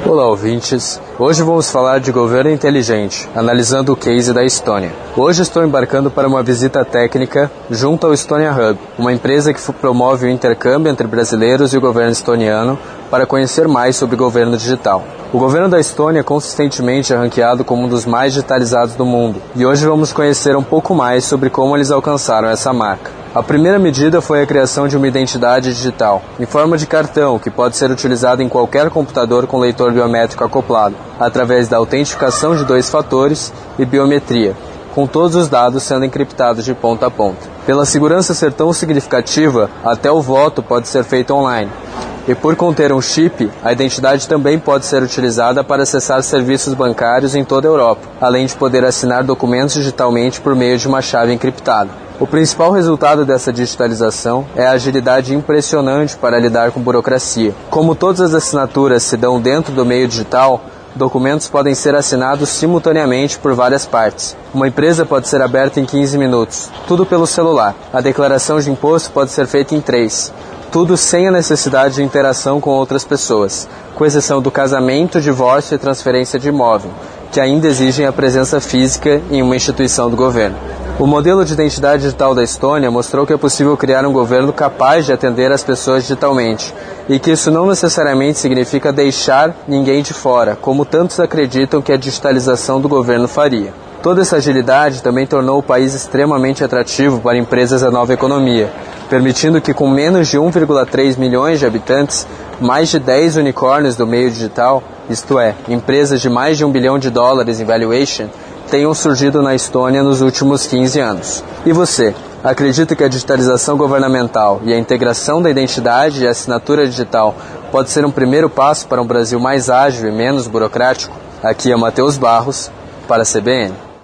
Olá, ouvintes. Hoje vamos falar de governo inteligente, analisando o case da Estônia. Hoje estou embarcando para uma visita técnica junto ao Estonia Hub, uma empresa que promove o intercâmbio entre brasileiros e o governo estoniano para conhecer mais sobre governo digital. O governo da Estônia consistentemente é ranqueado como um dos mais digitalizados do mundo, e hoje vamos conhecer um pouco mais sobre como eles alcançaram essa marca. A primeira medida foi a criação de uma identidade digital, em forma de cartão, que pode ser utilizado em qualquer computador com leitor biométrico acoplado, através da autenticação de 2 fatores e biometria, com todos os dados sendo encriptados de ponta a ponta. Pela segurança ser tão significativa, até o voto pode ser feito online. E por conter um chip, a identidade também pode ser utilizada para acessar serviços bancários em toda a Europa, além de poder assinar documentos digitalmente por meio de uma chave encriptada. O principal resultado dessa digitalização é a agilidade impressionante para lidar com burocracia. Como todas as assinaturas se dão dentro do meio digital, documentos podem ser assinados simultaneamente por várias partes. Uma empresa pode ser aberta em 15 minutos, tudo pelo celular. A declaração de imposto pode ser feita em 3. Tudo sem a necessidade de interação com outras pessoas, com exceção do casamento, divórcio e transferência de imóvel, que ainda exigem a presença física em uma instituição do governo. O modelo de identidade digital da Estônia mostrou que é possível criar um governo capaz de atender as pessoas digitalmente, e que isso não necessariamente significa deixar ninguém de fora, como tantos acreditam que a digitalização do governo faria. Toda essa agilidade também tornou o país extremamente atrativo para empresas da nova economia, permitindo que com menos de 1,3 milhões de habitantes, mais de 10 unicórnios do meio digital, isto é, empresas de mais de $1 bilhão em valuation, tenham surgido na Estônia nos últimos 15 anos. E você, acredita que a digitalização governamental e a integração da identidade e assinatura digital pode ser um primeiro passo para um Brasil mais ágil e menos burocrático? Aqui é Matheus Barros, para a CBN.